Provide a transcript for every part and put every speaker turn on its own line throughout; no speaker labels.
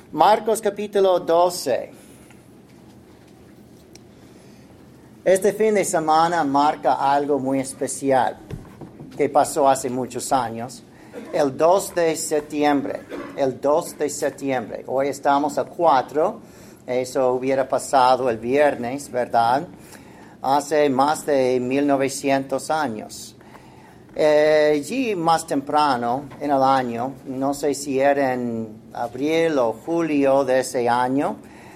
Marcos capítulo 12. Este fin de semana marca algo muy especial que pasó hace muchos años. El 2 de septiembre. Hoy estamos a 4. Eso hubiera pasado el viernes, ¿verdad? Hace más de 1900 años. Allí más temprano en el año, no sé si era en abril o julio de ese año,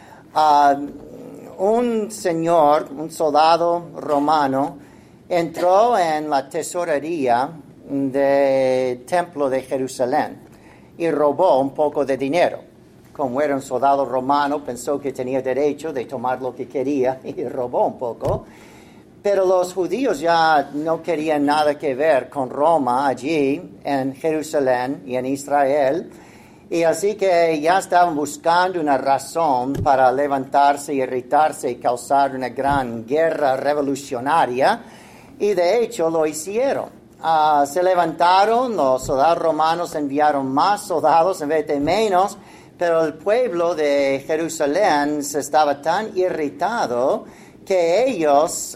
un soldado romano, entró en la tesorería del templo de Jerusalén y robó un poco de dinero. Como era un soldado romano, pensó que tenía derecho de tomar lo que quería y robó un poco. Pero los judíos ya no querían nada que ver con Roma allí en Jerusalén y en Israel. Y así que ya estaban buscando una razón para levantarse, irritarse y causar una gran guerra revolucionaria. Y de hecho lo hicieron. Se levantaron, los soldados romanos enviaron más soldados en vez de menos. Pero el pueblo de Jerusalén estaba tan irritado que ellos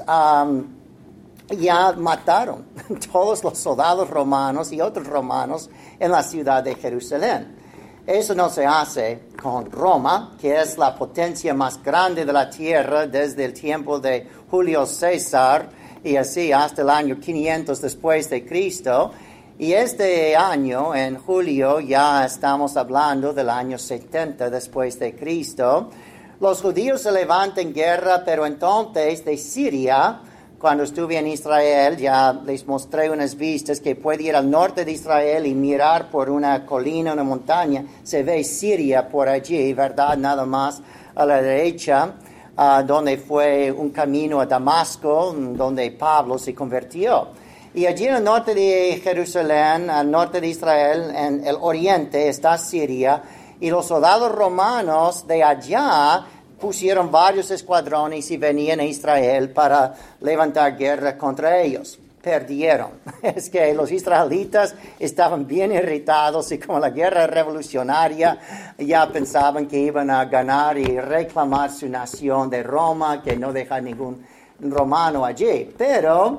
ya mataron todos los soldados romanos y otros romanos en la ciudad de Jerusalén. Eso no se hace con Roma, que es la potencia más grande de la tierra desde el tiempo de Julio César y así hasta el año 500 después de Cristo. Y este año, en julio, ya estamos hablando del año 70 después de Cristo. Los judíos se levantan en guerra, pero entonces de Siria, cuando estuve en Israel, ya les mostré unas vistas que puede ir al norte de Israel y mirar por una colina, una montaña. Se ve Siria por allí, ¿verdad? Nada más a la derecha, donde fue un camino a Damasco, donde Pablo se convirtió. Y allí en el norte de Jerusalén, al norte de Israel, en el oriente, está Siria. Y los soldados romanos de allá pusieron varios escuadrones y venían a Israel para levantar guerra contra ellos. Perdieron. Es que los israelitas estaban bien irritados y como la guerra revolucionaria ya pensaban que iban a ganar y reclamar su nación de Roma, que no deja ningún romano allí. Pero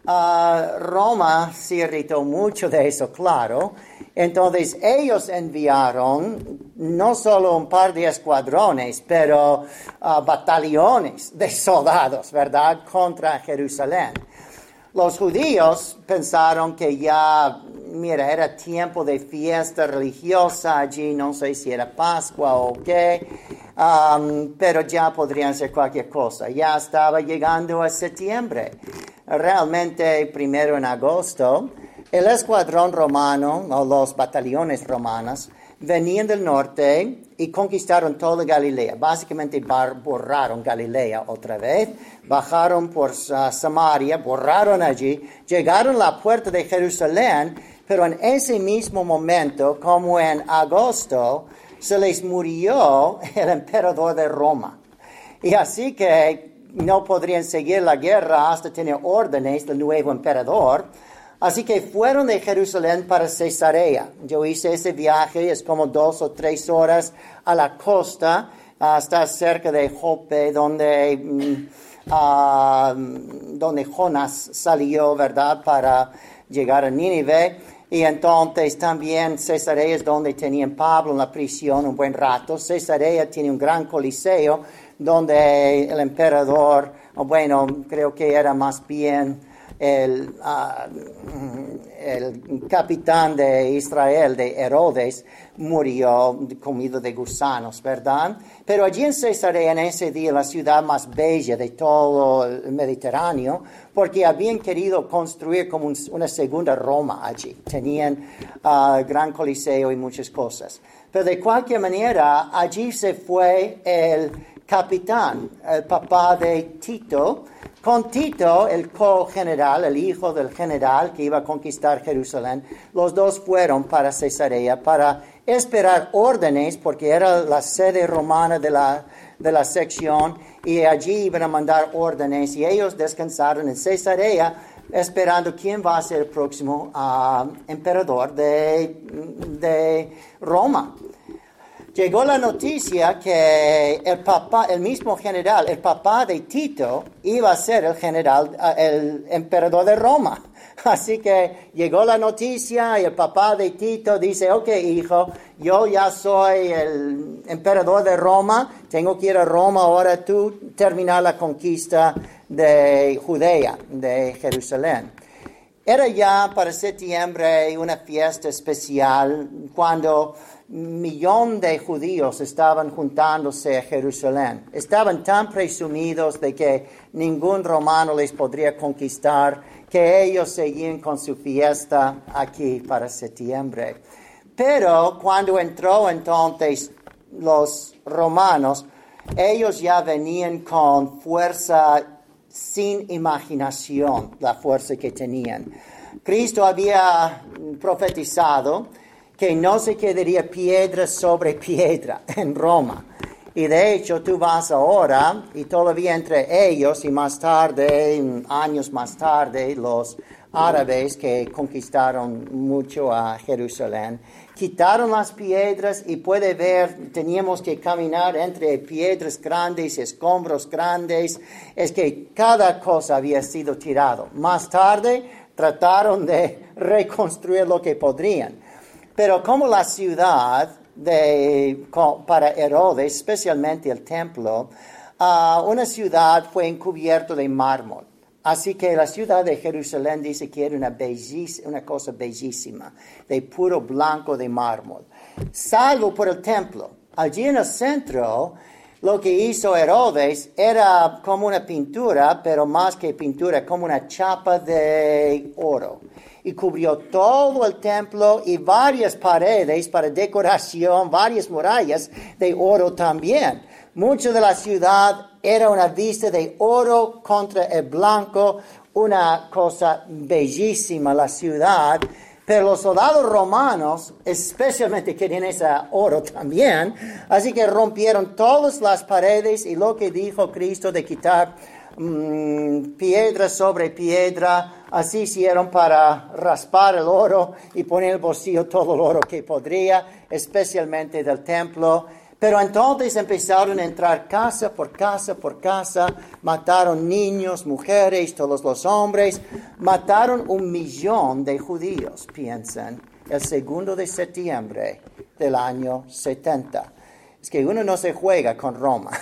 Roma se irritó mucho de eso, claro. Entonces ellos enviaron no solo un par de escuadrones, pero batallones de soldados, ¿verdad?, contra Jerusalén. Los judíos pensaron que ya, era tiempo de fiesta religiosa allí, no sé si era Pascua o qué, pero ya podrían ser cualquier cosa. Ya estaba llegando a septiembre. Realmente, primero en agosto, el escuadrón romano, o los batallones romanos, venían del norte y conquistaron toda Galilea. Básicamente borraron Galilea otra vez, bajaron por Samaria, borraron allí, llegaron a la puerta de Jerusalén, pero en ese mismo momento, como en agosto, se les murió el emperador de Roma. Y así que no podrían seguir la guerra hasta tener órdenes del nuevo emperador. Así que fueron de Jerusalén para Cesarea. Yo hice ese viaje, es como 2 o 3 horas a la costa, está cerca de Jope, donde Jonás salió, ¿verdad?, para llegar a Nínive. Y entonces también Cesarea es donde tenían Pablo en la prisión un buen rato. Cesarea tiene un gran coliseo donde el emperador, creo que era más bien el capitán de Israel, de Herodes, murió comido de gusanos, ¿verdad? Pero allí en Cesarea, en ese día, la ciudad más bella de todo el Mediterráneo, porque habían querido construir como una segunda Roma allí. Tenían gran coliseo y muchas cosas. Pero de cualquier manera, allí se fue el capitán, el papá de Tito, con Tito, el co-general, el hijo del general que iba a conquistar Jerusalén. Los dos fueron para Cesarea para esperar órdenes, porque era la sede romana de la sección, y allí iban a mandar órdenes, y ellos descansaron en Cesarea esperando quién va a ser el próximo emperador de Roma. llegó la noticia que el mismo general, el papá de Tito, iba a ser el emperador de Roma. Así que llegó la noticia y el papá de Tito dice, ok, hijo, yo ya soy el emperador de Roma, tengo que ir a Roma, ahora tú terminar la conquista de Judea, de Jerusalén. Era ya para septiembre una fiesta especial cuando 1,000,000 de judíos estaban juntándose a Jerusalén. Estaban tan presumidos de que ningún romano les podría conquistar que ellos seguían con su fiesta aquí para septiembre. Pero cuando entró entonces los romanos, ellos ya venían con fuerza sin imaginación, la fuerza que tenían. Cristo había profetizado que no se quedaría piedra sobre piedra en Roma. Y de hecho tú vas ahora y todavía entre ellos y más tarde, años más tarde, los árabes que conquistaron mucho a Jerusalén, quitaron las piedras y puede ver, teníamos que caminar entre piedras grandes, escombros grandes, es que cada cosa había sido tirado. Más tarde trataron de reconstruir lo que podrían. Pero como la ciudad para Herodes, especialmente el templo, una ciudad fue encubierta de mármol. Así que la ciudad de Jerusalén dice que era una cosa bellísima, de puro blanco de mármol. Salvo por el templo. Allí en el centro, lo que hizo Herodes era como una pintura, pero más que pintura, como una chapa de oro. Y cubrió todo el templo y varias paredes para decoración, varias murallas de oro también. Mucho de la ciudad era una vista de oro contra el blanco, una cosa bellísima la ciudad. Pero los soldados romanos especialmente querían ese oro también, así que rompieron todas las paredes y lo que dijo Cristo de quitar piedra sobre piedra, así hicieron para raspar el oro y poner en el bolsillo todo el oro que podría, especialmente del templo. Pero entonces empezaron a entrar casa por casa por casa, mataron niños, mujeres, todos los hombres, mataron 1,000,000 de judíos, piensen, el 2 de septiembre del año 70. Es que uno no se juega con Roma,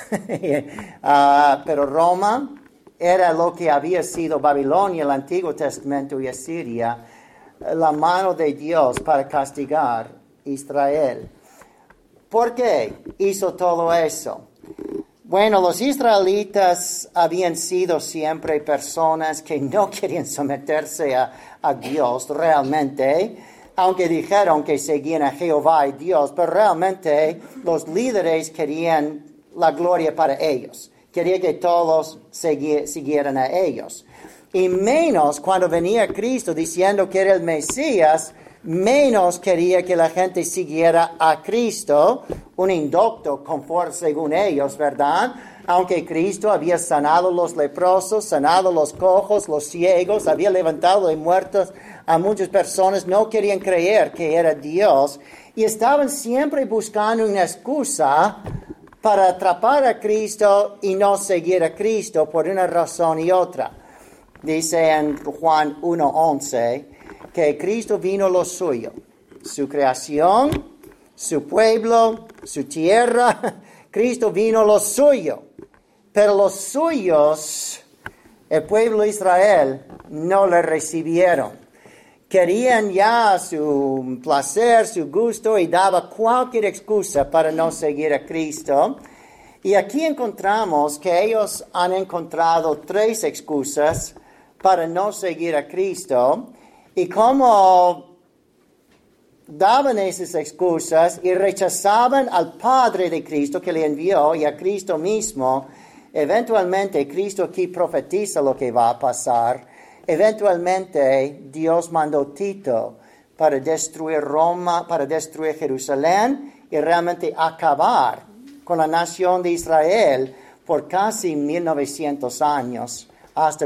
pero Roma era lo que había sido Babilonia, el Antiguo Testamento y Asiria, la mano de Dios para castigar a Israel. ¿Por qué hizo todo eso? Bueno, los israelitas habían sido siempre personas que no querían someterse a Dios realmente, aunque dijeron que seguían a Jehová y Dios, pero realmente los líderes querían la gloria para ellos. Quería que todos siguieran a ellos. Y menos cuando venía Cristo diciendo que era el Mesías, menos quería que la gente siguiera a Cristo, un indocto confort según ellos, ¿verdad? Aunque Cristo había sanado los leprosos, sanado los cojos, los ciegos, había levantado de muertos a muchas personas, no querían creer que era Dios y estaban siempre buscando una excusa para atrapar a Cristo y no seguir a Cristo por una razón y otra. Dice en Juan 1:11 que Cristo vino a lo suyo, su creación, su pueblo, su tierra. Cristo vino a lo suyo, pero los suyos, el pueblo de Israel, no le recibieron. Querían ya su placer, su gusto y daba cualquier excusa para no seguir a Cristo. Y aquí encontramos que ellos han encontrado 3 excusas para no seguir a Cristo. Y como daban esas excusas y rechazaban al Padre de Cristo que le envió y a Cristo mismo, eventualmente Cristo aquí profetiza lo que va a pasar. Eventualmente Dios mandó Tito para destruir Roma, para destruir Jerusalén y realmente acabar con la nación de Israel por casi 1900 años, hasta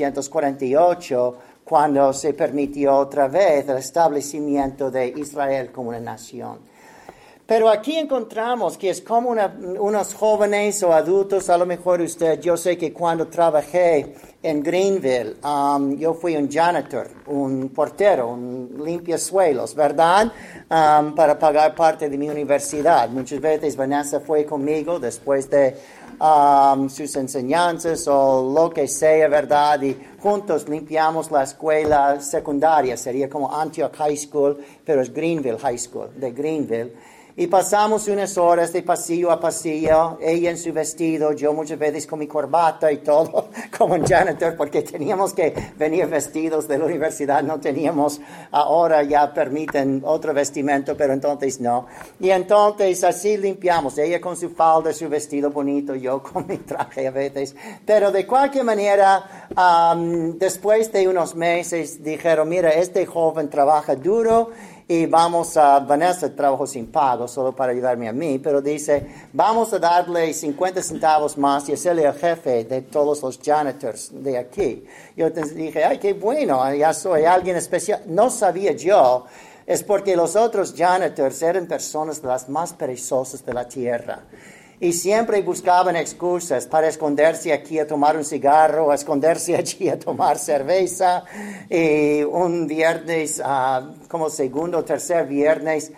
1948, cuando se permitió otra vez el establecimiento de Israel como una nación. Pero aquí encontramos que es como unos jóvenes o adultos, a lo mejor usted, yo sé que cuando trabajé en Greenville, yo fui un janitor, un portero, un limpiasuelos, ¿verdad? Para pagar parte de mi universidad. Muchas veces Vanessa fue conmigo después de sus enseñanzas o lo que sea, ¿verdad? Y juntos limpiamos la escuela secundaria, sería como Antioch High School, pero es Greenville High School, de Greenville. Y pasamos unas horas de pasillo a pasillo, ella en su vestido, yo muchas veces con mi corbata y todo, como un janitor, porque teníamos que venir vestidos de la universidad, no teníamos, ahora ya permiten otro vestimento, pero entonces no. Y entonces así limpiamos, ella con su falda, su vestido bonito, yo con mi traje a veces. Pero de cualquier manera, después de unos meses dijeron, mira, este joven trabaja duro, y Vanessa trabajó sin pago, solo para ayudarme a mí, pero dice, vamos a darle 50 centavos más y hacerle el jefe de todos los janitors de aquí. Yo dije, ay, qué bueno, ya soy alguien especial. No sabía yo, es porque los otros janitors eran personas de las más perezosas de la tierra. Y siempre buscaban excusas para esconderse aquí a tomar un cigarro, a esconderse allí a tomar cerveza. Y un viernes, como segundo o tercer viernes,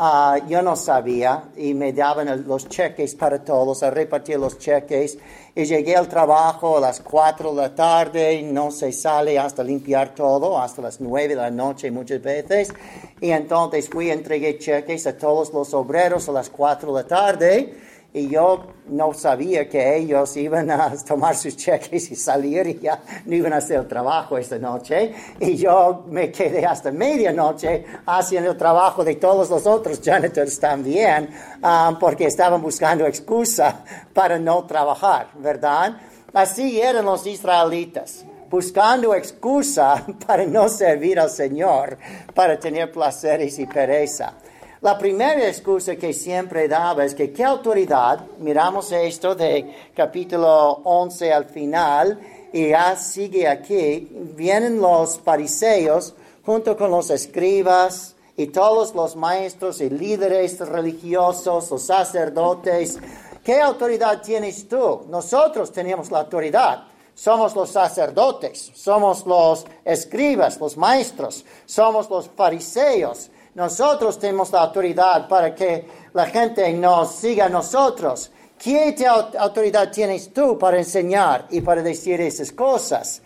yo no sabía y me daban los cheques para todos, a repartir los cheques. Y llegué al trabajo a las 4 de la tarde, no se sale hasta limpiar todo, hasta las 9 de la noche muchas veces. Y entonces fui y entregué cheques a todos los obreros a las 4 de la tarde. Y yo no sabía que ellos iban a tomar sus cheques y salir y ya no iban a hacer el trabajo esta noche. Y yo me quedé hasta medianoche haciendo el trabajo de todos los otros janitors también, porque estaban buscando excusa para no trabajar, ¿verdad? Así eran los israelitas, buscando excusa para no servir al Señor, para tener placeres y pereza. La primera excusa que siempre daba es que ¿qué autoridad? Miramos esto de capítulo 11 al final y ya sigue aquí. Vienen los fariseos junto con los escribas y todos los maestros y líderes religiosos, los sacerdotes. ¿Qué autoridad tienes tú? Nosotros tenemos la autoridad. Somos los sacerdotes, somos los escribas, los maestros, somos los fariseos. Nosotros tenemos la autoridad para que la gente nos siga a nosotros. ¿Qué autoridad tienes tú para enseñar y para decir esas cosas?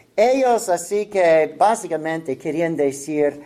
Ellos así que básicamente querían decir,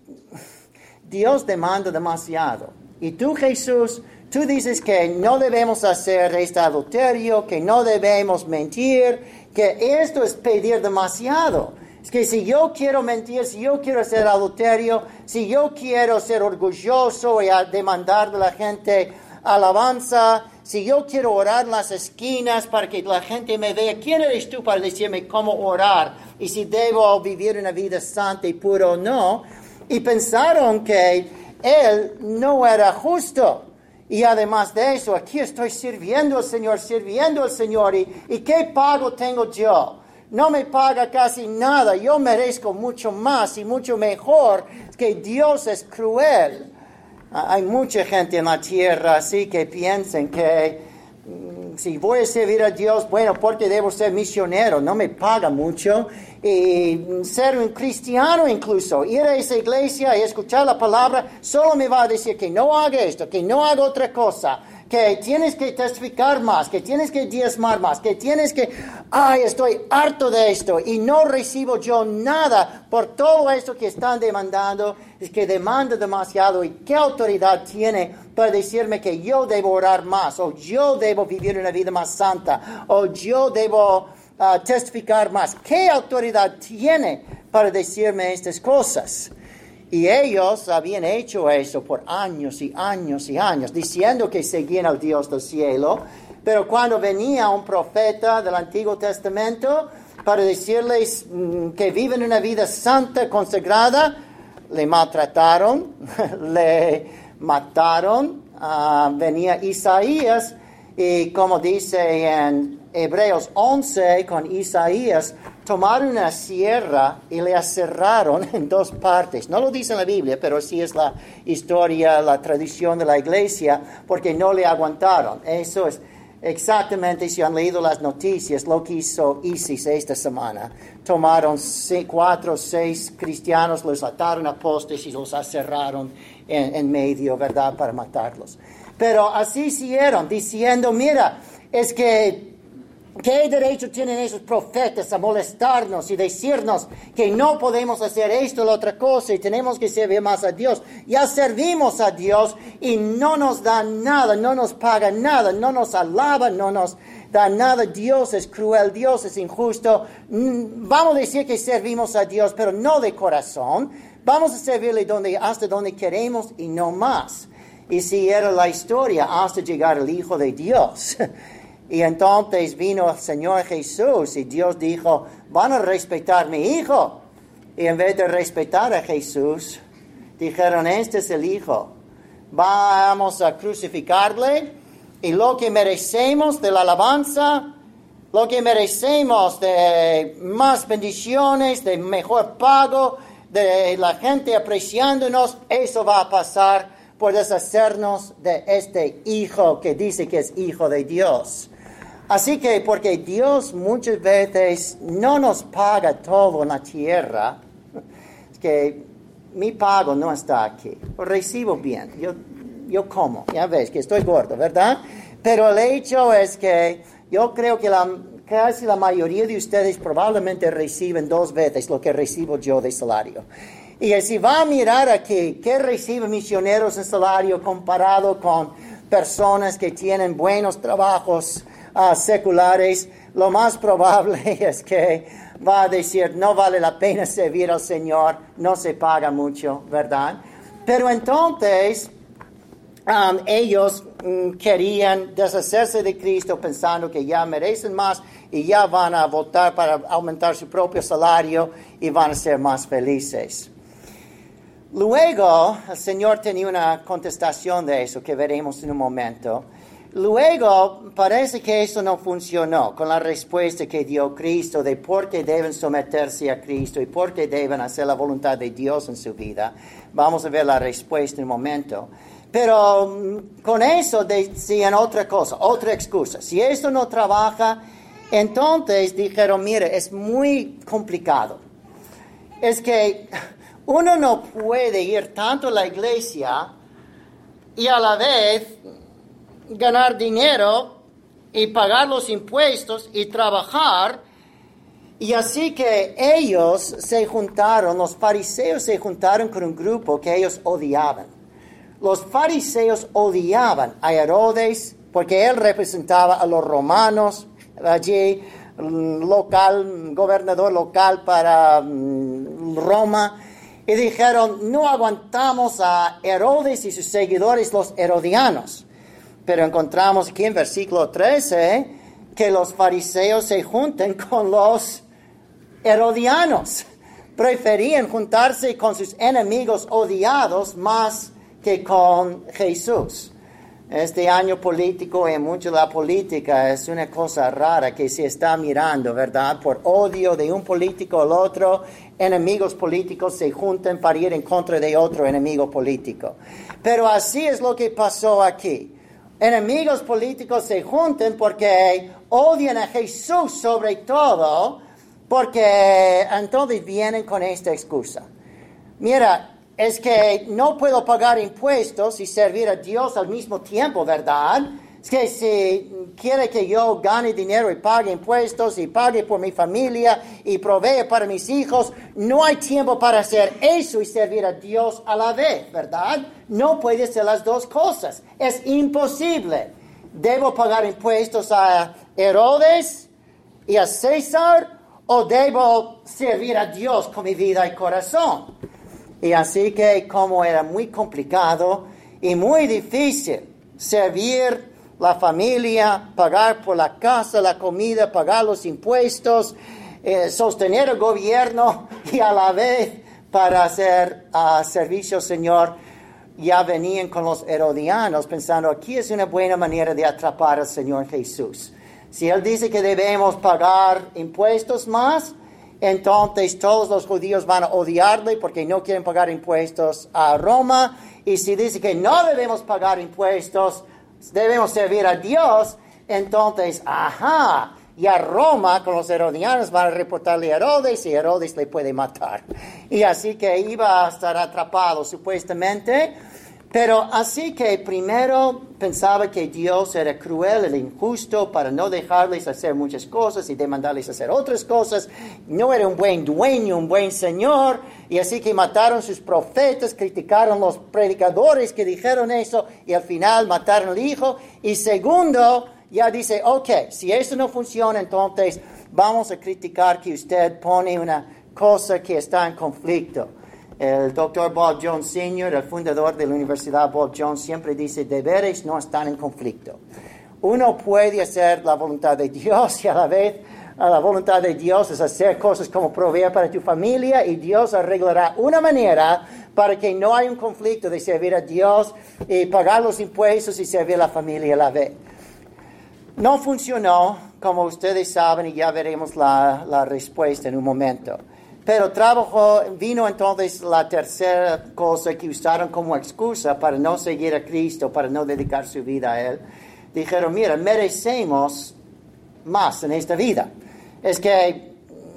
Dios demanda demasiado. Y tú, Jesús, tú dices que no debemos hacer este adulterio, que no debemos mentir, que esto es pedir demasiado. Es que si yo quiero mentir, si yo quiero hacer adulterio, si yo quiero ser orgulloso y demandar de la gente alabanza, si yo quiero orar en las esquinas para que la gente me vea, ¿quién eres tú para decirme cómo orar? Y si debo vivir una vida santa y pura o no. Y pensaron que él no era justo. Y además de eso, aquí estoy sirviendo al Señor, ¿y qué pago tengo yo? No me paga casi nada, yo merezco mucho más y mucho mejor, que Dios es cruel. Hay mucha gente en la tierra así que piensan que si voy a servir a Dios, bueno, porque debo ser misionero, no me paga mucho. Y ser un cristiano incluso, ir a esa iglesia y escuchar la palabra, solo me va a decir que no haga esto, que no haga otra cosa, que tienes que testificar más, que tienes que diezmar más, que tienes que, estoy harto de esto y no recibo yo nada por todo esto que están demandando. Es que demanda demasiado. ¿Y qué autoridad tiene para decirme que yo debo orar más, o yo debo vivir una vida más santa, o yo debo testificar más? ¿Qué autoridad tiene para decirme estas cosas? Y ellos habían hecho eso por años y años y años, diciendo que seguían al Dios del cielo, pero cuando venía un profeta del Antiguo Testamento para decirles que viven una vida santa, consagrada, le maltrataron, le mataron. Venía Isaías y como dice en Hebreos 11 con Isaías, tomaron una sierra y la cerraron en dos partes. No lo dice en la Biblia, pero sí es la historia, la tradición de la iglesia, porque no le aguantaron. Eso es exactamente, si han leído las noticias, lo que hizo ISIS esta semana. Tomaron 4 o 6 cristianos, los ataron a postes y los cerraron en medio, ¿verdad?, para matarlos. Pero así hicieron, diciendo, mira, es que ¿qué derecho tienen esos profetas a molestarnos y decirnos que no podemos hacer esto o la otra cosa y tenemos que servir más a Dios? Ya servimos a Dios y no nos dan nada, no nos pagan nada, no nos alaban, no nos da nada. Dios es cruel, Dios es injusto. Vamos a decir que servimos a Dios, pero no de corazón. Vamos a servirle hasta donde queremos y no más. Y si era la historia hasta llegar al Hijo de Dios. Y entonces vino el Señor Jesús y Dios dijo, van a respetar a mi Hijo. Y en vez de respetar a Jesús, dijeron, este es el Hijo. Vamos a crucificarle y lo que merecemos de la alabanza, lo que merecemos de más bendiciones, de mejor pago, de la gente apreciándonos, eso va a pasar por deshacernos de este Hijo que dice que es Hijo de Dios. Así que, porque Dios muchas veces no nos paga todo en la tierra, es que mi pago no está aquí. Lo recibo bien, yo como, ya ves que estoy gordo, ¿verdad? Pero el hecho es que yo creo que casi la mayoría de ustedes probablemente reciben 2 veces lo que recibo yo de salario. Y si va a mirar aquí, ¿qué reciben misioneros en salario comparado con personas que tienen buenos trabajos seculares? Lo más probable es que va a decir, no vale la pena servir al Señor, no se paga mucho, ¿verdad? Pero entonces, ellos querían deshacerse de Cristo pensando que ya merecen más y ya van a votar para aumentar su propio salario y van a ser más felices. Luego, el Señor tenía una contestación de eso que veremos en un momento. Luego, parece que eso no funcionó con la respuesta que dio Cristo de por qué deben someterse a Cristo y por qué deben hacer la voluntad de Dios en su vida. Vamos a ver la respuesta en un momento. Pero con eso decían otra cosa, otra excusa. Si esto no trabaja, entonces dijeron, mire, es muy complicado. Es que uno no puede ir tanto a la iglesia y a la vez ganar dinero y pagar los impuestos y trabajar. Y así que ellos se juntaron, los fariseos se juntaron con un grupo que ellos odiaban. Los fariseos odiaban a Herodes porque él representaba a los romanos allí, gobernador local para Roma. Y dijeron, no aguantamos a Herodes y sus seguidores, los herodianos. Pero encontramos aquí en versículo 13 que los fariseos se juntan con los herodianos. Preferían juntarse con sus enemigos odiados más que con Jesús. Este año político y mucho la política es una cosa rara que se está mirando, ¿verdad? Por odio de un político al otro, enemigos políticos se juntan para ir en contra de otro enemigo político. Pero así es lo que pasó aquí. Enemigos políticos se juntan porque odian a Jesús sobre todo, porque entonces vienen con esta excusa. Mira, es que no puedo pagar impuestos y servir a Dios al mismo tiempo, ¿verdad? Es que si quiere que yo gane dinero y pague impuestos y pague por mi familia y provee para mis hijos, no hay tiempo para hacer eso y servir a Dios a la vez, ¿verdad? No puede ser las dos cosas. Es imposible. ¿Debo pagar impuestos a Herodes y a César o debo servir a Dios con mi vida y corazón? Y así que como era muy complicado y muy difícil servir la familia, pagar por la casa, la comida, pagar los impuestos, sostener el gobierno y a la vez para hacer servicio al Señor, ya venían con los herodianos pensando, aquí es una buena manera de atrapar al Señor Jesús. Si Él dice que debemos pagar impuestos más, entonces todos los judíos van a odiarle porque no quieren pagar impuestos a Roma. Y si dice que no debemos pagar impuestos, debemos servir a Dios, entonces, y a Roma con los herodianos van a reportarle a Herodes y Herodes le puede matar. Y así que iba a estar atrapado supuestamente. Pero así que primero pensaba que Dios era cruel, era injusto para no dejarles hacer muchas cosas y demandarles hacer otras cosas. No era un buen dueño, un buen señor. Y así que mataron sus profetas, criticaron los predicadores que dijeron eso y al final mataron al hijo. Y segundo, ya dice, ok, si eso no funciona, entonces vamos a criticar que usted pone una cosa que está en conflicto. El doctor Bob Jones Sr., el fundador de la Universidad Bob Jones, siempre dice, deberes no están en conflicto. Uno puede hacer la voluntad de Dios y a la vez la voluntad de Dios es hacer cosas como proveer para tu familia y Dios arreglará una manera para que no haya un conflicto de servir a Dios y pagar los impuestos y servir a la familia a la vez. No funcionó, como ustedes saben, y ya veremos la respuesta en un momento. Pero vino entonces la tercera cosa que usaron como excusa para no seguir a Cristo, para no dedicar su vida a Él. Dijeron, mira, merecemos más en esta vida. Es que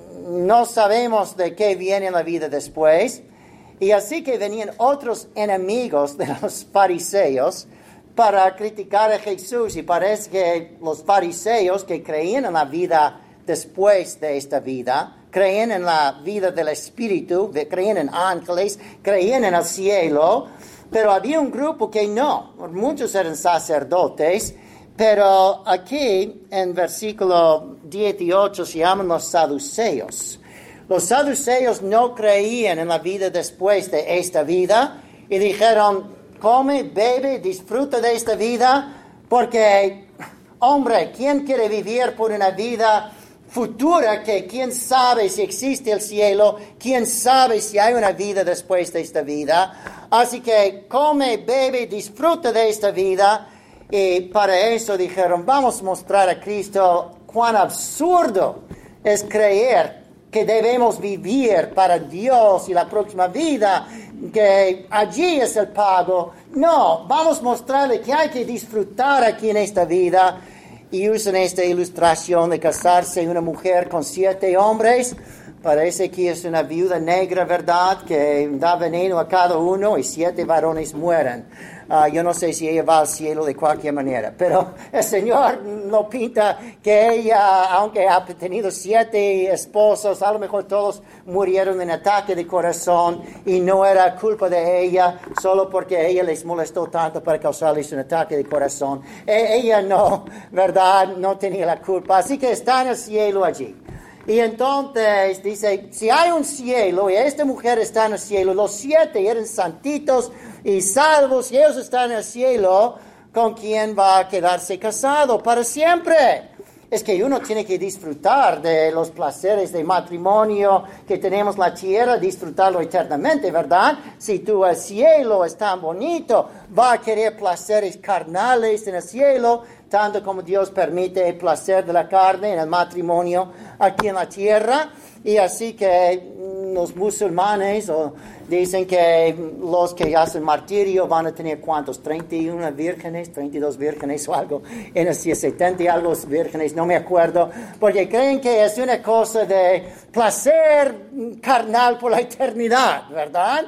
no sabemos de qué viene en la vida después. Y así que venían otros enemigos de los fariseos para criticar a Jesús. Y parece que los fariseos que creían en la vida después de esta vida, creían en la vida del Espíritu, creían en ángeles, creían en el cielo, pero había un grupo que no. Muchos eran sacerdotes, pero aquí en versículo 18 se llaman los saduceos. Los saduceos no creían en la vida después de esta vida y dijeron, come, bebe, disfruta de esta vida, porque, hombre, ¿quién quiere vivir por una vida futura que quién sabe si existe el cielo, quién sabe si hay una vida después de esta vida? Así que come, bebe, disfruta de esta vida. Y para eso dijeron, vamos a mostrar a Cristo cuán absurdo es creer que debemos vivir para Dios y la próxima vida, que allí es el pago. No, vamos a mostrarle que hay que disfrutar aquí en esta vida. Y usan esta ilustración de casarse una mujer con 7 hombres. Parece que es una viuda negra, ¿verdad? Que da veneno a cada uno y 7 varones mueren. Yo no sé si ella va al cielo de cualquier manera, pero el Señor lo pinta que ella, aunque ha tenido 7 esposos, a lo mejor todos murieron en ataque de corazón y no era culpa de ella, solo porque ella les molestó tanto para causarles un ataque de corazón. Ella no, ¿verdad? No tenía la culpa, así que está en el cielo allí. Y entonces dice, si hay un cielo y esta mujer está en el cielo, los 7 eran santitos y salvos y ellos están en el cielo, ¿con quién va a quedarse casado para siempre? Es que uno tiene que disfrutar de los placeres de matrimonio que tenemos en la tierra, disfrutarlo eternamente, ¿verdad? Si tu cielo es tan bonito, va a querer placeres carnales en el cielo, tanto como Dios permite el placer de la carne en el matrimonio aquí en la tierra. Y así que los musulmanes dicen que los que hacen martirio van a tener ¿cuántos? 31 vírgenes, 32 vírgenes o algo, en el 70 y algo vírgenes, no me acuerdo, porque creen que es una cosa de placer carnal por la eternidad, ¿verdad?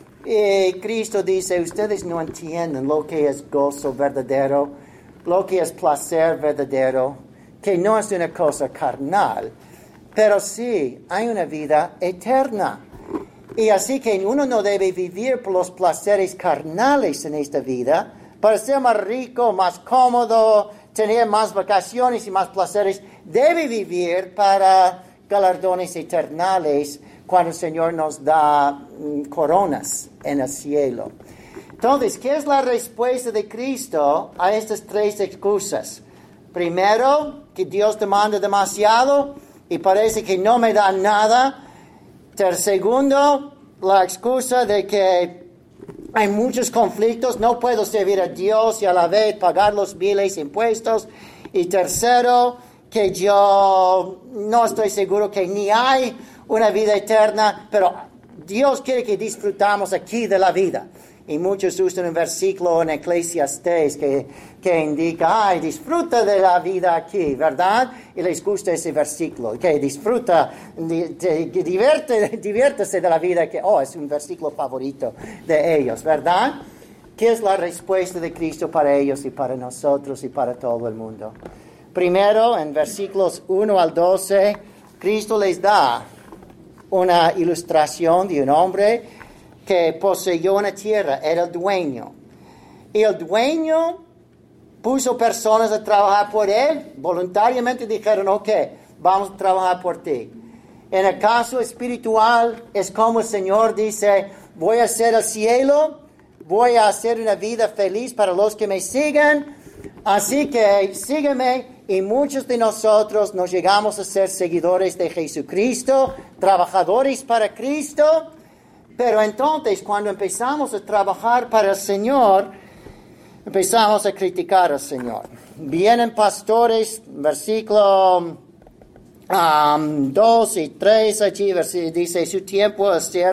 Y Cristo dice, ustedes no entienden lo que es gozo verdadero, lo que es placer verdadero, que no es una cosa carnal, pero sí hay una vida eterna. Y así que uno no debe vivir por los placeres carnales en esta vida, para ser más rico, más cómodo, tener más vacaciones y más placeres. Debe vivir para galardones eternales cuando el Señor nos da coronas en el cielo. Entonces, ¿qué es la respuesta de Cristo a estas 3 excusas? Primero, que Dios te manda demasiado y parece que no me da nada. Segundo, la excusa de que hay muchos conflictos, no puedo servir a Dios y a la vez pagar los biles, impuestos. Y tercero, que yo no estoy seguro que ni hay una vida eterna, pero Dios quiere que disfrutamos aquí de la vida. Y muchos usan un versículo en Eclesiastés que indica, disfruta de la vida aquí, ¿verdad? Y les gusta ese versículo, que disfruta, diviértese de la vida, que, es un versículo favorito de ellos, ¿verdad? ¿Qué es la respuesta de Cristo para ellos y para nosotros y para todo el mundo? Primero, en versículos 1 al 12, Cristo les da una ilustración de un hombre que poseyó una tierra, era el dueño. Y el dueño puso personas a trabajar por él, voluntariamente dijeron, ok, vamos a trabajar por ti. En el caso espiritual, es como el Señor dice, voy a hacer el cielo, voy a hacer una vida feliz para los que me sigan, así que sígueme. Y muchos de nosotros nos llegamos a ser seguidores de Jesucristo, trabajadores para Cristo. Pero entonces, cuando empezamos a trabajar para el Señor, empezamos a criticar al Señor. Vienen pastores, versículo 2 y 3 allí, dice, su tiempo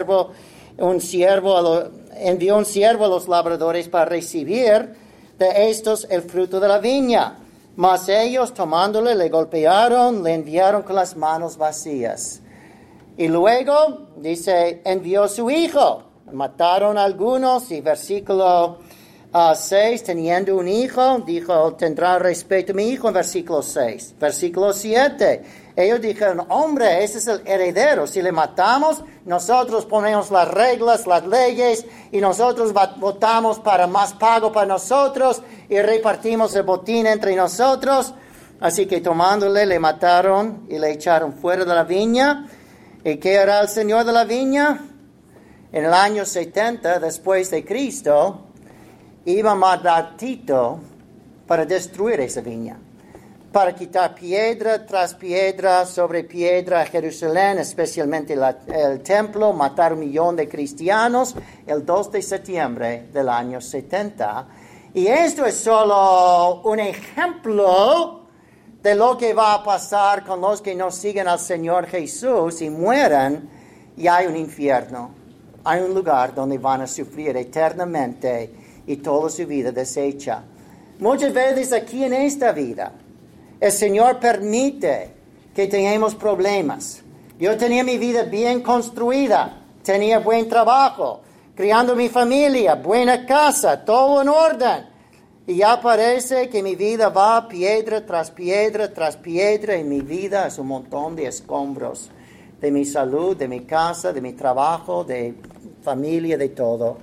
envió un siervo a los labradores para recibir de estos el fruto de la viña. Mas ellos, tomándole, le golpearon, le enviaron con las manos vacías. Y luego, dice, envió su hijo. Mataron a algunos, y versículo 6, teniendo un hijo, dijo, tendrá respeto a mi hijo, en versículo 6. Versículo 7, ellos dijeron, hombre, ese es el heredero. Si le matamos, nosotros ponemos las reglas, las leyes, y nosotros votamos para más pago para nosotros, y repartimos el botín entre nosotros. Así que tomándole, le mataron y le echaron fuera de la viña. ¿Y qué hará el Señor de la viña? En el año 70 después de Cristo, iba a mandar Tito para destruir esa viña, para quitar piedra tras piedra sobre piedra a Jerusalén, especialmente el templo, matar 1 millón de cristianos el 2 de septiembre del año 70. Y esto es solo un ejemplo de lo que va a pasar con los que no siguen al Señor Jesús y mueran, y hay un infierno. Hay un lugar donde van a sufrir eternamente y toda su vida deshecha. Muchas veces aquí en esta vida, el Señor permite que tengamos problemas. Yo tenía mi vida bien construida, tenía buen trabajo, criando mi familia, buena casa, todo en orden. Y ya parece que mi vida va piedra tras piedra tras piedra, y mi vida es un montón de escombros de mi salud, de mi casa, de mi trabajo, de familia, de todo.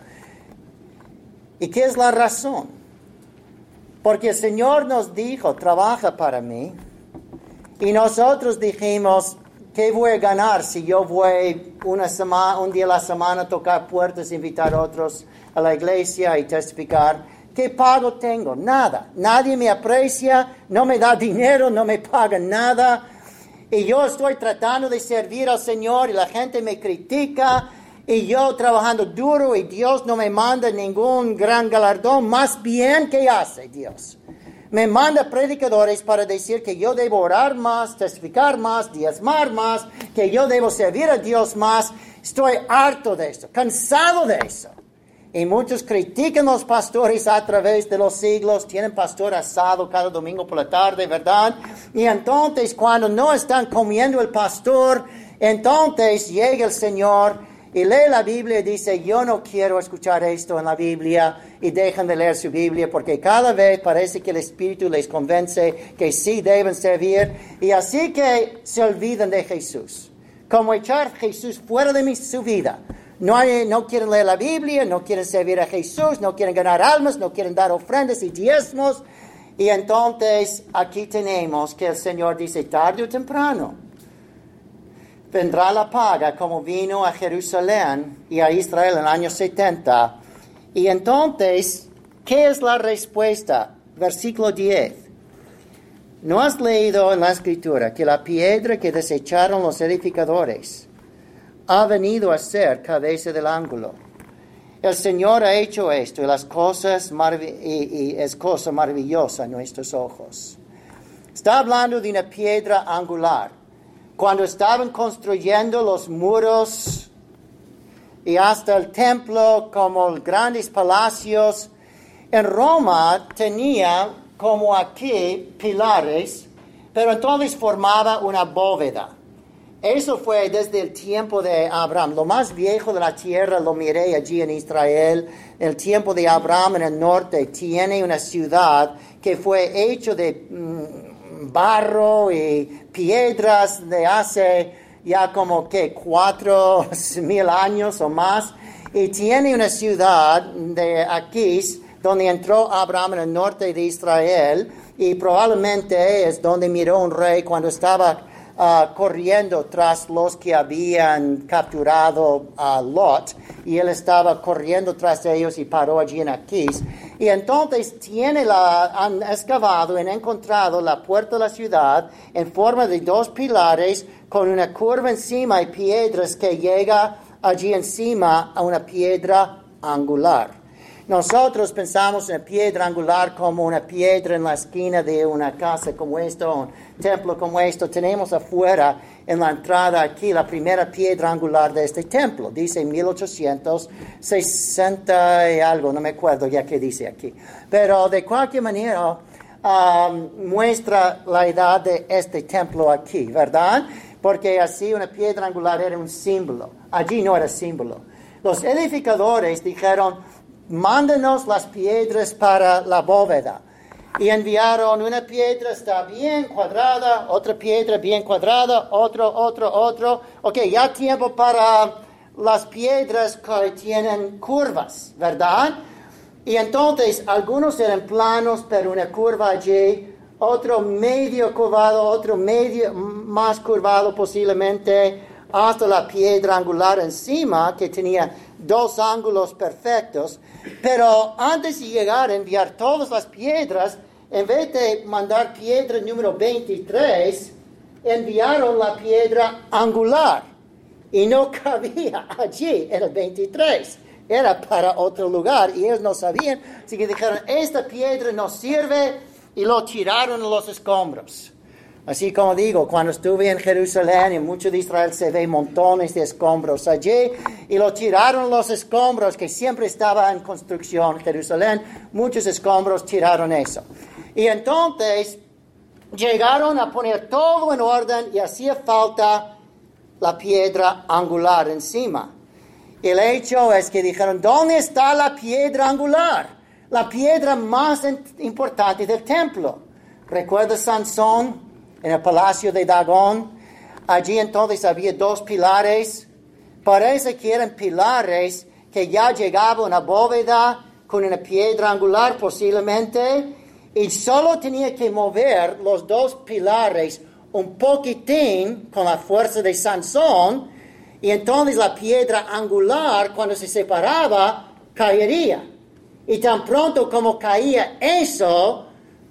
¿Y qué es la razón? Porque el Señor nos dijo, trabaja para mí. Y nosotros dijimos, ¿qué voy a ganar si yo voy un día a la semana a tocar puertas, invitar a otros a la iglesia y testificar? ¿Qué pago tengo? Nada. Nadie me aprecia, no me da dinero, no me paga nada. Y yo estoy tratando de servir al Señor y la gente me critica. Y yo trabajando duro y Dios no me manda ningún gran galardón. Más bien, ¿qué hace Dios? Me manda predicadores para decir que yo debo orar más, testificar más, diezmar más, que yo debo servir a Dios más. Estoy harto de eso, cansado de eso. Y muchos critican a los pastores a través de los siglos. Tienen pastor asado cada domingo por la tarde, ¿verdad? Y entonces cuando no están comiendo el pastor, entonces llega el Señor y lee la Biblia y dice, yo no quiero escuchar esto en la Biblia. Y dejan de leer su Biblia porque cada vez parece que el Espíritu les convence que sí deben servir. Y así que se olvidan de Jesús. Como echar a Jesús fuera de su vida. No quieren leer la Biblia, no quieren servir a Jesús, no quieren ganar almas, no quieren dar ofrendas y diezmos. Y entonces aquí tenemos que el Señor dice, tarde o temprano, vendrá la paga como vino a Jerusalén y a Israel en el año 70. Y entonces, ¿qué es la respuesta? Versículo 10. ¿No has leído en la Escritura que la piedra que desecharon los edificadores ha venido a ser cabeza del ángulo? El Señor ha hecho esto y es cosa maravillosa a nuestros ojos. Está hablando de una piedra angular. Cuando estaban construyendo los muros y hasta el templo, como grandes palacios, en Roma tenía como aquí pilares, pero entonces formaba una bóveda. Eso fue desde el tiempo de Abraham. Lo más viejo de la tierra lo miré allí en Israel. En el tiempo de Abraham en el norte tiene una ciudad que fue hecha de barro y piedras de hace ya como que 4,000 años o más. Y tiene una ciudad de Aquis donde entró Abraham en el norte de Israel y probablemente es donde miró un rey cuando estaba corriendo tras los que habían capturado a Lot, y él estaba corriendo tras ellos y paró allí en Aquis. Y entonces han excavado y han encontrado la puerta de la ciudad en forma de 2 pilares con una curva encima y piedras que llega allí encima a una piedra angular. Nosotros pensamos en piedra angular como una piedra en la esquina de una casa como esta, un templo como esto. Tenemos afuera, en la entrada aquí, la primera piedra angular de este templo. Dice 1860 y algo, no me acuerdo ya qué dice aquí. Pero de cualquier manera, muestra la edad de este templo aquí, ¿verdad? Porque así una piedra angular era un símbolo. Allí no era símbolo. Los edificadores dijeron, mándanos las piedras para la bóveda. Y enviaron una piedra, está bien cuadrada, otra piedra bien cuadrada, otro. Ok, ya tiempo para las piedras que tienen curvas, ¿verdad? Y entonces algunos eran planos, pero una curva allí, otro medio curvado, otro medio más curvado posiblemente, hasta la piedra angular encima, que tenía 2 ángulos perfectos. Pero antes de llegar a enviar todas las piedras, en vez de mandar piedra número 23, enviaron la piedra angular. Y no cabía allí en el 23. Era para otro lugar y ellos no sabían. Así que dijeron, esta piedra no sirve, y lo tiraron a los escombros. Así como digo, cuando estuve en Jerusalén, en mucho de Israel se ve montones de escombros allí, y lo tiraron los escombros, que siempre estaba en construcción Jerusalén, muchos escombros tiraron eso. Y entonces llegaron a poner todo en orden y hacía falta la piedra angular encima. Y el hecho es que dijeron, ¿dónde está la piedra angular? La piedra más importante del templo. ¿Recuerda Sansón? En el palacio de Dagón, allí entonces había 2 pilares. Parece que eran pilares que ya llegaba a una bóveda con una piedra angular posiblemente, y solo tenía que mover los 2 pilares un poquitín con la fuerza de Sansón, y entonces la piedra angular, cuando se separaba, caería. Y tan pronto como caía eso,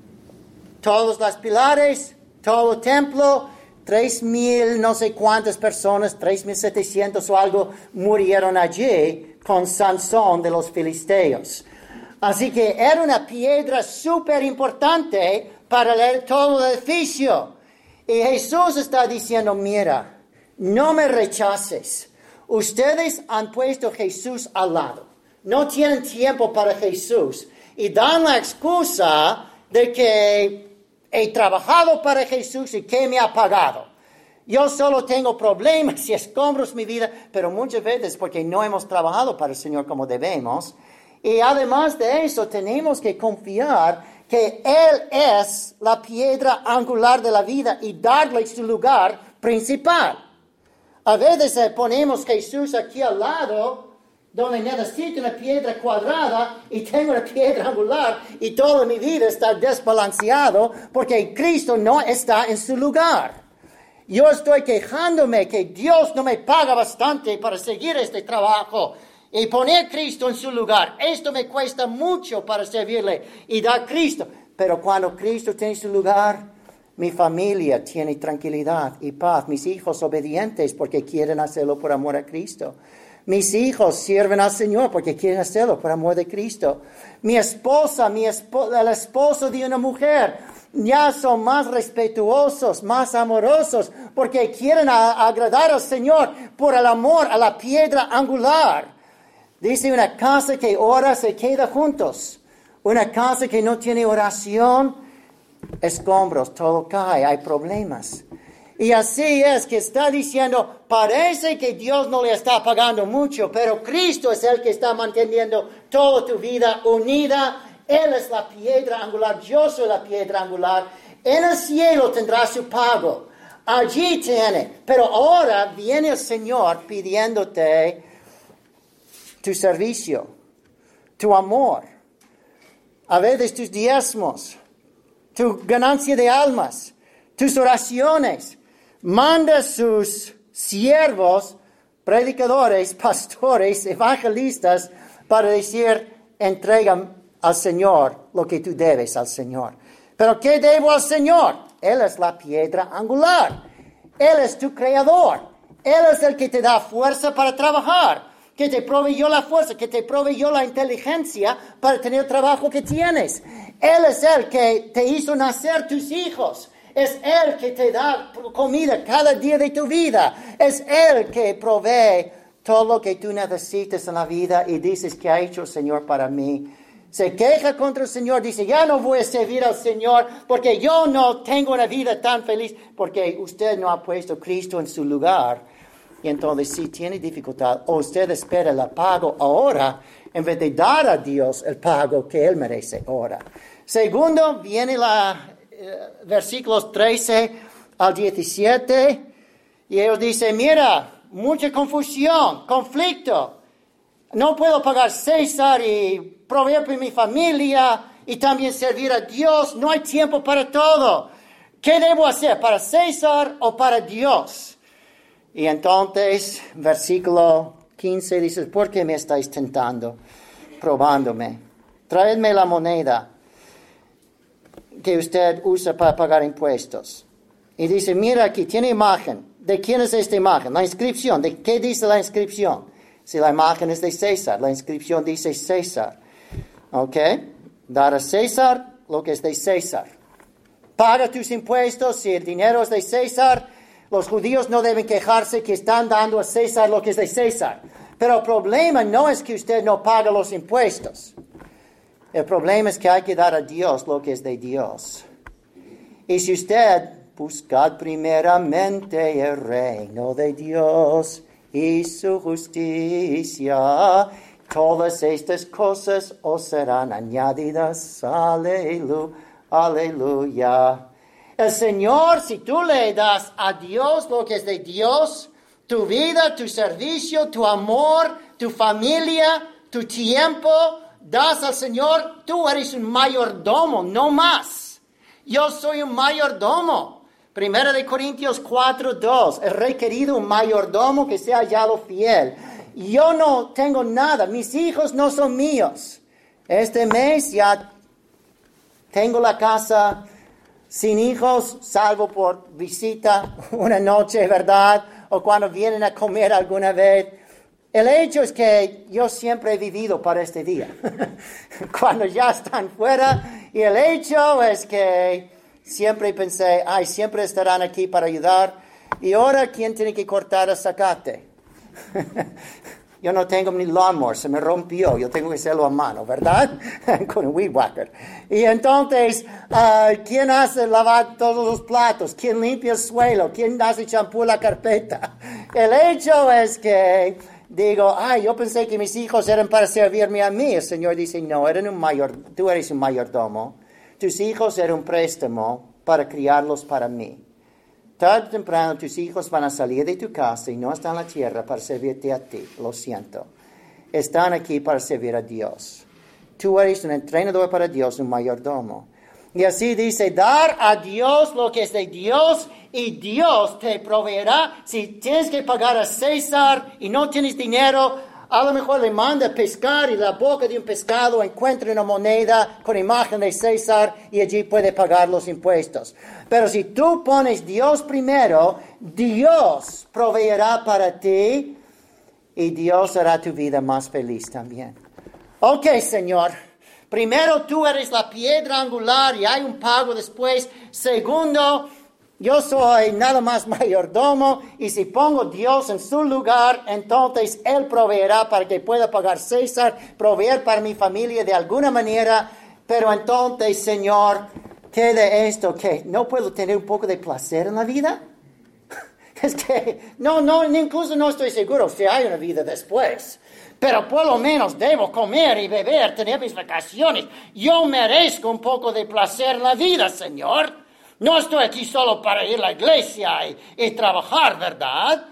todos los pilares, todo el templo, 3,000 no sé cuántas personas, 3,700 o algo, murieron allí con Sansón de los filisteos. Así que era una piedra súper importante para todo el edificio. Y Jesús está diciendo, mira, no me rechaces. Ustedes han puesto a Jesús al lado. No tienen tiempo para Jesús. Y dan la excusa de que he trabajado para Jesús y que me ha pagado. Yo solo tengo problemas y escombros en mi vida, pero muchas veces porque no hemos trabajado para el Señor como debemos. Y además de eso, tenemos que confiar que Él es la piedra angular de la vida y darle su lugar principal. A veces ponemos Jesús aquí al lado, donde necesito una piedra cuadrada y tengo una piedra angular, y toda mi vida está desbalanceado porque Cristo no está en su lugar. Yo estoy quejándome que Dios no me paga bastante para seguir este trabajo y poner a Cristo en su lugar. Esto me cuesta mucho para servirle y dar a Cristo. Pero cuando Cristo tiene su lugar, mi familia tiene tranquilidad y paz. Mis hijos obedientes porque quieren hacerlo por amor a Cristo. Mis hijos sirven al Señor porque quieren hacerlo por amor de Cristo. Mi esposa, el esposo de una mujer, ya son más respetuosos, más amorosos, porque quieren agradar al Señor por el amor a la piedra angular. Dice, una casa que ora se queda juntos. Una casa que no tiene oración, escombros, todo cae, hay problemas. Y así es que está diciendo, parece que Dios no le está pagando mucho, pero Cristo es el que está manteniendo toda tu vida unida. Él es la piedra angular, yo soy la piedra angular. En el cielo tendrá su pago, allí tiene. Pero ahora viene el Señor pidiéndote tu servicio, tu amor, a veces tus diezmos, tu ganancia de almas, tus oraciones. Manda sus siervos, predicadores, pastores, evangelistas, para decir, entrega al Señor lo que tú debes al Señor. ¿Pero qué debo al Señor? Él es la piedra angular. Él es tu creador. Él es el que te da fuerza para trabajar, que te proveyó la fuerza, que te proveyó la inteligencia para tener el trabajo que tienes. Él es el que te hizo nacer tus hijos. Es Él que te da comida cada día de tu vida. Es Él que provee todo lo que tú necesitas en la vida y dices, ¿qué ha hecho el Señor para mí? Se queja contra el Señor, dice, ya no voy a servir al Señor porque yo no tengo una vida tan feliz porque usted no ha puesto a Cristo en su lugar. Y entonces si tiene dificultad o usted espera el pago ahora en vez de dar a Dios el pago que Él merece ahora. Segundo, viene versículos 13 al 17 y ellos dicen, mira, mucha confusión, conflicto. No puedo pagar César y proveer por mi familia y también servir a Dios. No hay tiempo para todo. ¿Qué debo hacer? ¿Para César o para Dios? Y entonces, versículo 15 dice, ¿por qué me estáis tentando, probándome? Traedme la moneda que usted usa para pagar impuestos. Y dice, mira aquí, tiene imagen. ¿De quién es esta imagen? La inscripción. ¿De qué dice la inscripción? Si la imagen es de César, la inscripción dice César. ¿Ok? Dar a César lo que es de César. Paga tus impuestos si el dinero es de César. Los judíos no deben quejarse que están dando a César lo que es de César. Pero el problema no es que usted no paga los impuestos. El problema es que hay que dar a Dios lo que es de Dios. Y si usted buscad primeramente el reino de Dios y su justicia, todas estas cosas os serán añadidas. Aleluya. El Señor, si tú le das a Dios lo que es de Dios, tu vida, tu servicio, tu amor, tu familia, tu tiempo, das al Señor, tú eres un mayordomo, no más. Yo soy un mayordomo. 1 Corintios 4:2, he requerido un mayordomo que sea hallado fiel. Yo no tengo nada, mis hijos no son míos. Este mes ya tengo la casa sin hijos, salvo por visita una noche, ¿verdad? O cuando vienen a comer alguna vez. El hecho es que yo siempre he vivido para este día, cuando ya están fuera. Y el hecho es que siempre pensé, siempre estarán aquí para ayudar. Y ahora, ¿quién tiene que cortar el zacate? Yo no tengo ni lawnmower, se me rompió. Yo tengo que hacerlo a mano, ¿verdad? Con un weed whacker. Y entonces, ¿quién hace lavar todos los platos? ¿Quién limpia el suelo? ¿Quién hace champú la carpeta? El hecho es que digo, yo pensé que mis hijos eran para servirme a mí. El Señor dice, no, tú eres un mayordomo. Tus hijos eran un préstamo para criarlos para mí. Tarde o temprano tus hijos van a salir de tu casa y no están en la tierra para servirte a ti. Lo siento. Están aquí para servir a Dios. Tú eres un entrenador para Dios, un mayordomo. Y así dice, dar a Dios lo que es de Dios y Dios te proveerá. Si tienes que pagar a César y no tienes dinero, a lo mejor le manda pescar y la boca de un pescado encuentra una moneda con imagen de César y allí puede pagar los impuestos. Pero si tú pones Dios primero, Dios proveerá para ti y Dios hará tu vida más feliz también. Ok, Señor, Primero, tú eres la piedra angular y hay un pago después. Segundo, yo soy nada más mayordomo y si pongo a Dios en su lugar, entonces Él proveerá para que pueda pagar César, proveer para mi familia de alguna manera. Pero entonces, Señor, ¿qué de esto? ¿Qué? ¿No puedo tener un poco de placer en la vida? Es que, incluso no estoy seguro si hay una vida después. Pero por lo menos debo comer y beber, tener mis vacaciones. Yo merezco un poco de placer en la vida, Señor. No estoy aquí solo para ir a la iglesia y trabajar, ¿verdad?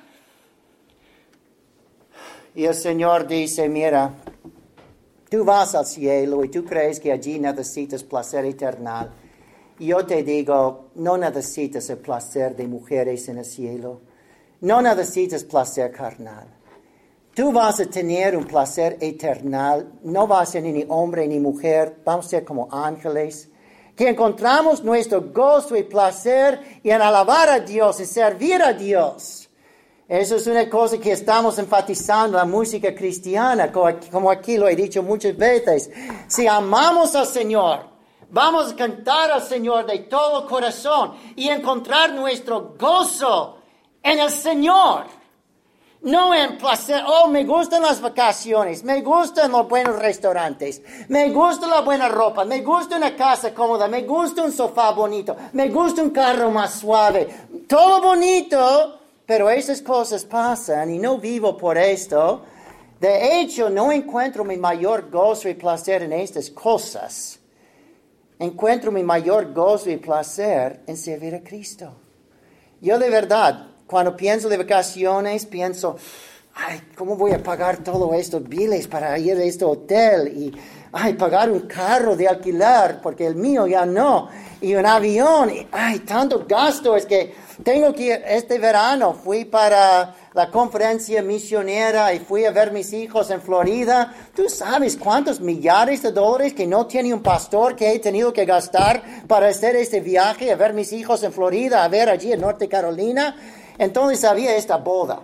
Y el Señor dice, mira, tú vas al cielo y tú crees que allí necesitas placer eterno. Y yo te digo, no necesitas el placer de mujeres en el cielo. No necesitas placer carnal. Tú vas a tener un placer eterno. No vas a ser ni hombre ni mujer. Vamos a ser como ángeles. Que encontramos nuestro gozo y placer en alabar a Dios y servir a Dios. Eso es una cosa que estamos enfatizando en la música cristiana, como aquí lo he dicho muchas veces. Si amamos al Señor, vamos a cantar al Señor de todo corazón y encontrar nuestro gozo en el Señor. No en placer, me gustan las vacaciones, me gustan los buenos restaurantes, me gusta la buena ropa, me gusta una casa cómoda, me gusta un sofá bonito, me gusta un carro más suave. Todo bonito, pero esas cosas pasan y no vivo por esto. De hecho, no encuentro mi mayor gozo y placer en estas cosas. Encuentro mi mayor gozo y placer en servir a Cristo. Yo de verdad, cuando pienso de vacaciones, pienso, ¿cómo voy a pagar todos estos biles para ir a este hotel? Y, pagar un carro de alquiler, porque el mío ya no. Y un avión, tanto gasto, es que tengo que ir, este verano fui para la conferencia misionera y fui a ver mis hijos en Florida. ¿Tú sabes cuántos millares de dólares que no tiene un pastor que he tenido que gastar para hacer este viaje a ver mis hijos en Florida, a ver allí en Norte Carolina? Entonces había esta boda.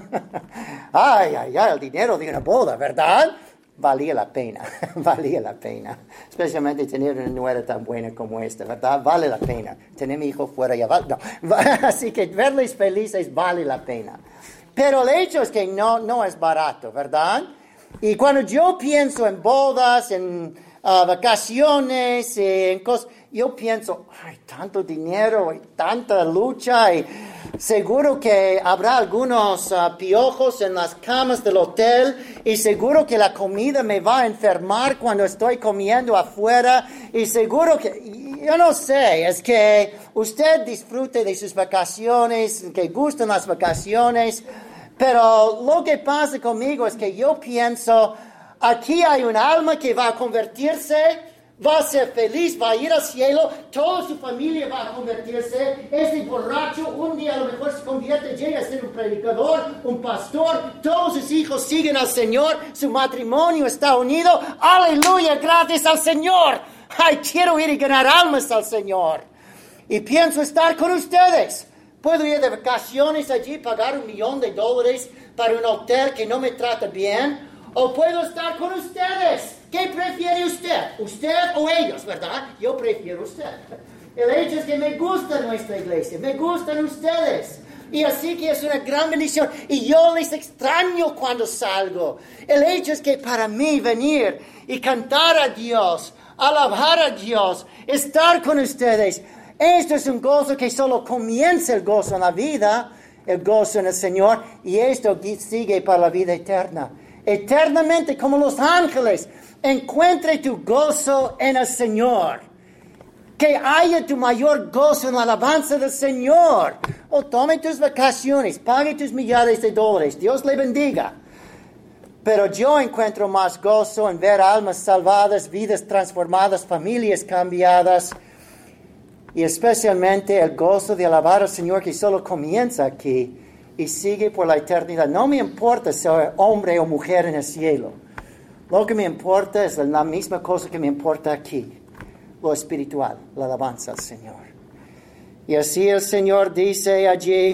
El dinero de una boda, ¿verdad? Valía la pena, valía la pena. Especialmente tener una nuera tan buena como esta, ¿verdad? Vale la pena. Tener mi hijo fuera ya vale. No. Así que verles felices vale la pena. Pero el hecho es que no es barato, ¿verdad? Y cuando yo pienso en bodas, en vacaciones, en cosas, yo pienso, tanto dinero y tanta lucha y seguro que habrá algunos piojos en las camas del hotel y seguro que la comida me va a enfermar cuando estoy comiendo afuera y seguro que, yo no sé, es que usted disfrute de sus vacaciones, que gustan las vacaciones, pero lo que pasa conmigo es que yo pienso, aquí hay un alma que va a convertirse, va a ser feliz, va a ir al cielo, toda su familia va a convertirse. Este borracho un día a lo mejor se convierte, llega a ser un predicador, un pastor, todos sus hijos siguen al Señor, su matrimonio está unido. ¡Aleluya! ¡Gracias al Señor! Quiero ir y ganar almas al Señor. Y pienso estar con ustedes. Puedo ir de vacaciones allí, pagar $1 millón para un hotel que no me trata bien. O puedo estar con ustedes. ¿Qué prefiere usted? ¿Usted o ellos, verdad? Yo prefiero usted. El hecho es que me gusta nuestra iglesia, me gustan ustedes. Y así que es una gran bendición. Y yo les extraño cuando salgo. El hecho es que para mí venir y cantar a Dios, alabar a Dios, estar con ustedes, esto es un gozo que solo comienza el gozo en la vida, el gozo en el Señor, y esto sigue para la vida eterna. Eternamente como los ángeles, encuentre tu gozo en el Señor. Que haya tu mayor gozo en la alabanza del Señor. Tome tus vacaciones, pague tus millares de dólares. Dios le bendiga. Pero yo encuentro más gozo en ver almas salvadas, vidas transformadas, familias cambiadas. Y especialmente el gozo de alabar al Señor que solo comienza aquí y sigue por la eternidad. No me importa ser hombre o mujer en el cielo. Lo que me importa es la misma cosa que me importa aquí. Lo espiritual, la alabanza al Señor. Y así el Señor dice allí,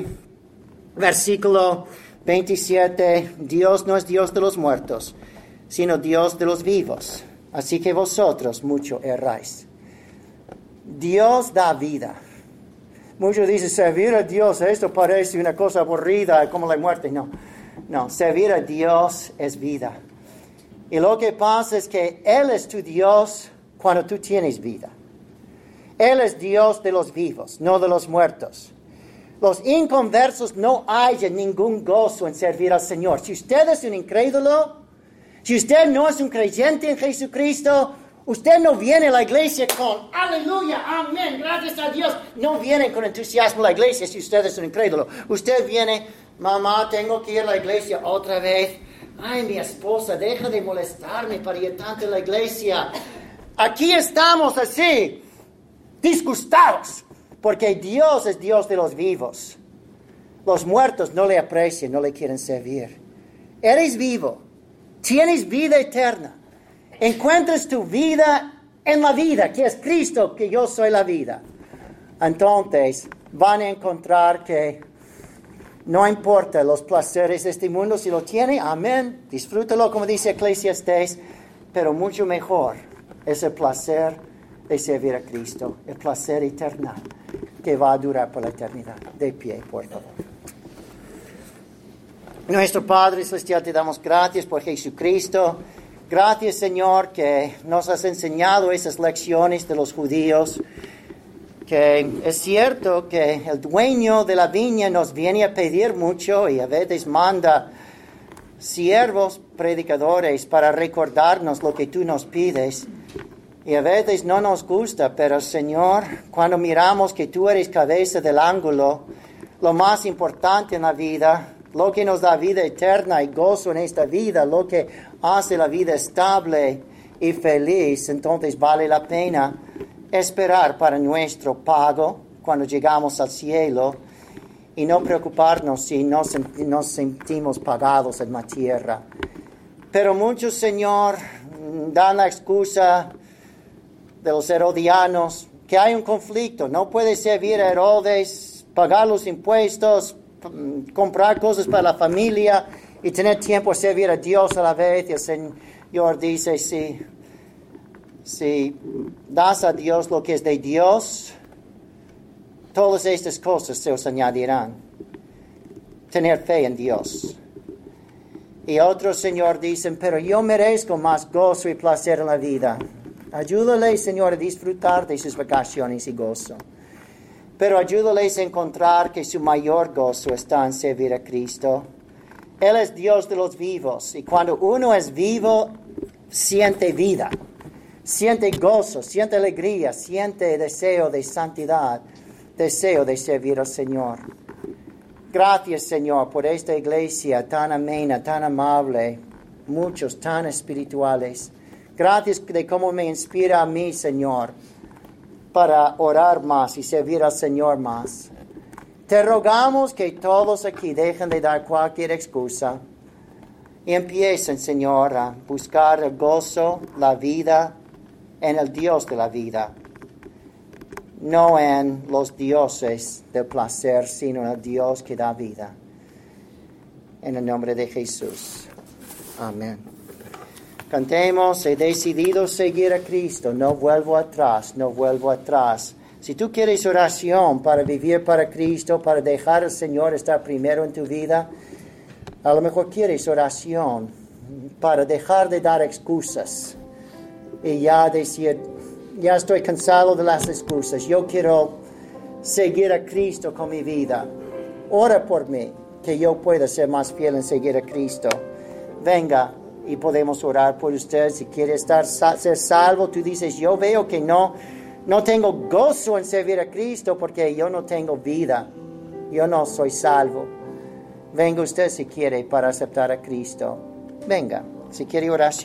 versículo 27, Dios no es Dios de los muertos, sino Dios de los vivos. así que vosotros mucho erráis. Dios da vida. Muchos dicen, servir a Dios, esto parece una cosa aburrida, como la muerte. No, servir a Dios es vida. Y lo que pasa es que Él es tu Dios cuando tú tienes vida. Él es Dios de los vivos, no de los muertos. Los inconversos no hallan ningún gozo en servir al Señor. Si usted es un incrédulo, si usted no es un creyente en Jesucristo, usted no viene a la iglesia con aleluya, amén, gracias a Dios. No viene con entusiasmo a la iglesia si usted es un incrédulo. Usted viene, mamá, tengo que ir a la iglesia otra vez. Ay, mi esposa, deja de molestarme para ir tanto a la iglesia. Aquí estamos así, disgustados, porque Dios es Dios de los vivos. Los muertos no le aprecian, no le quieren servir. Eres vivo, tienes vida eterna. Encuentras tu vida en la vida, que es Cristo, que yo soy la vida. Entonces van a encontrar que no importa los placeres de este mundo, si lo tiene, amén, disfrútalo como dice Eclesiastés, pero mucho mejor es el placer de servir a Cristo, el placer eterno que va a durar por la eternidad. De pie, por favor. Nuestro Padre Celestial, te damos gracias por Jesucristo. Gracias, Señor, que nos has enseñado esas lecciones de los judíos, que es cierto que el dueño de la viña nos viene a pedir mucho y a veces manda siervos predicadores para recordarnos lo que tú nos pides. Y a veces no nos gusta, pero Señor, cuando miramos que tú eres cabeza del ángulo, lo más importante en la vida, lo que nos da vida eterna y gozo en esta vida, lo que hace la vida estable y feliz, entonces vale la pena esperar para nuestro pago cuando llegamos al cielo y no preocuparnos si nos sentimos pagados en la tierra. Pero muchos, Señor, dan la excusa de los herodianos, que hay un conflicto, no puede servir a Herodes, pagar los impuestos, comprar cosas para la familia y tener tiempo a servir a Dios a la vez. Y el Señor dice, si das a Dios lo que es de Dios, todas estas cosas se os añadirán. Tener fe en Dios. Y otros, Señor, dicen, pero yo merezco más gozo y placer en la vida. Ayúdale, Señor, a disfrutar de sus vacaciones y gozo. Pero ayúdales a encontrar que su mayor gozo está en servir a Cristo. Él es Dios de los vivos. Y cuando uno es vivo, siente vida, siente gozo, siente alegría, siente deseo de santidad, deseo de servir al Señor. Gracias, Señor, por esta iglesia tan amena, tan amable, muchos tan espirituales. Gracias de cómo me inspira a mí, Señor, para orar más y servir al Señor más. Te rogamos que todos aquí dejen de dar cualquier excusa y empiecen, Señor, a buscar el gozo, la vida en el Dios de la vida. No en los dioses del placer, sino en el Dios que da vida. En el nombre de Jesús. Amén. Cantemos, he decidido seguir a Cristo, no vuelvo atrás, no vuelvo atrás. Si tú quieres oración para vivir para Cristo, para dejar al Señor estar primero en tu vida, a lo mejor quieres oración para dejar de dar excusas y ya decir, ya estoy cansado de las excusas, yo quiero seguir a Cristo con mi vida. Ora por mí, que yo pueda ser más fiel en seguir a Cristo. Venga y podemos orar por usted. Si quiere ser salvo, tú dices, yo veo que no tengo gozo en servir a Cristo porque yo no tengo vida. Yo no soy salvo. Venga usted si quiere para aceptar a Cristo. Venga, si quiere oración.